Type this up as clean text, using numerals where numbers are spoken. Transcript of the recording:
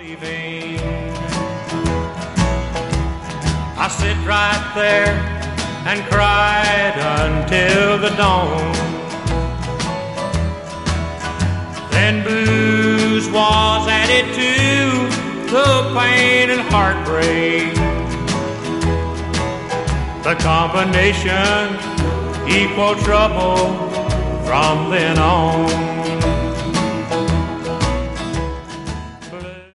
leaving. I sit right there and cried until the dawn. Then booze was added to the pain and heartbreak. The combination equal trouble from then on.